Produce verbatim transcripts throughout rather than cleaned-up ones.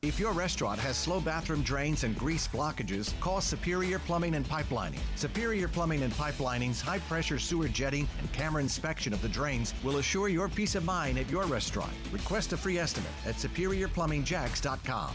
If your restaurant has slow bathroom drains and grease blockages, call Superior Plumbing and Pipelining. Superior Plumbing and Pipelining's high-pressure sewer jetting and camera inspection of the drains will assure your peace of mind at your restaurant. Request a free estimate at superior plumbing jacks dot com.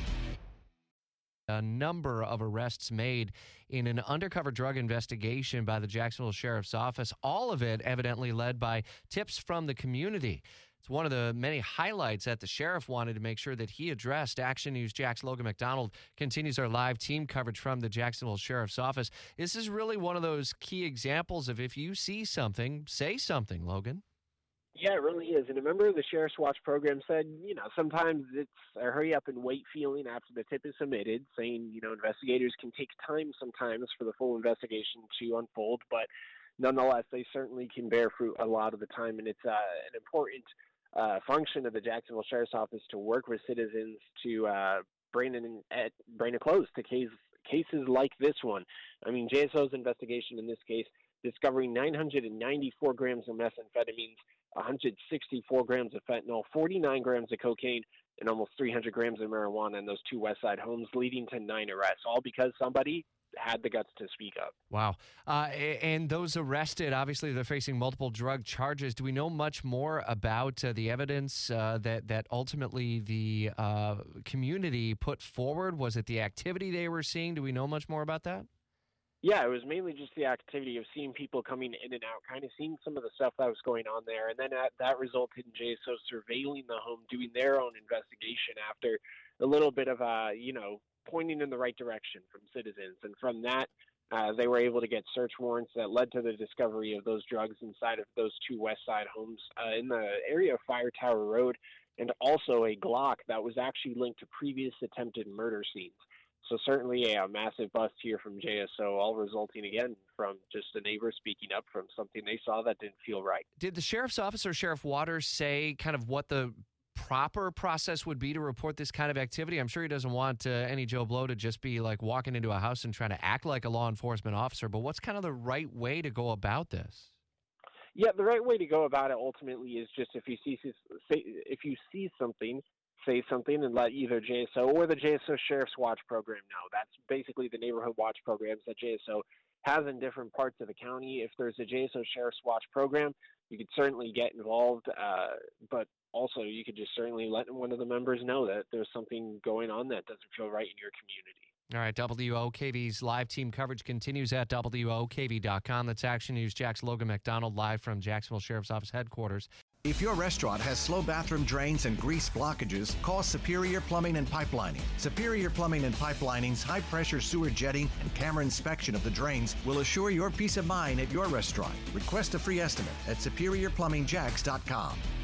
A number of arrests made in an undercover drug investigation by the Jacksonville Sheriff's Office, all of it evidently led by tips from the community. It's one of the many highlights that the sheriff wanted to make sure that he addressed. Action News Jax Logan McDonald continues our live team coverage from the Jacksonville Sheriff's Office. This is really one of those key examples of if you see something, say something, Logan. Yeah, it really is. And remember, the Sheriff's Watch program said, you know, sometimes it's a hurry up and wait feeling after the tip is submitted, saying, you know, investigators can take time sometimes for the full investigation to unfold, but nonetheless, they certainly can bear fruit a lot of the time. And it's uh, an important uh, function of the Jacksonville Sheriff's Office to work with citizens to uh, bring, in, at, bring a close to case, cases like this one. I mean, J S O's investigation in this case, discovering nine hundred ninety-four grams of methamphetamines, one hundred sixty-four grams of fentanyl, forty-nine grams of cocaine, and almost three hundred grams of marijuana in those two West Side homes, leading to nine arrests, all because somebody had the guts to speak up. Wow. Uh, and those arrested, obviously they're facing multiple drug charges. Do we know much more about uh, the evidence uh, that, that ultimately the uh, community put forward? Was it the activity they were seeing? Do we know much more about that? Yeah, it was mainly just the activity of seeing people coming in and out, kind of seeing some of the stuff that was going on there. And then that, that resulted in J S O surveilling the home, doing their own investigation after a little bit of, uh, you know, pointing in the right direction from citizens. And from that, uh, they were able to get search warrants that led to the discovery of those drugs inside of those two West Side homes uh, in the area of Fire Tower Road, and also a Glock that was actually linked to previous attempted murder scenes. So certainly a, a massive bust here from J S O, all resulting again from just a neighbor speaking up from something they saw that didn't feel right. Did the sheriff's office or Sheriff Waters say kind of what the proper process would be to report this kind of activity? I'm sure he doesn't want uh, any Joe Blow to just be like walking into a house and trying to act like a law enforcement officer, but what's kind of the right way to go about this? Yeah, the right way to go about it ultimately is just if you see if you see something, say something and let either J S O or the J S O Sheriff's Watch program know. That's basically the neighborhood watch programs that J S O has in different parts of the county. If there's a J S O Sheriff's Watch program, you could certainly get involved, uh, but also you could just certainly let one of the members know that there's something going on that doesn't feel right in your community. All right, W O K V's live team coverage continues at W O K V dot com. That's Action News Jax Logan McDonald live from Jacksonville Sheriff's Office headquarters. If your restaurant has slow bathroom drains and grease blockages, call Superior Plumbing and Pipelining. Superior Plumbing and Pipelining's high-pressure sewer jetting and camera inspection of the drains will assure your peace of mind at your restaurant. Request a free estimate at superior plumbing jacks dot com.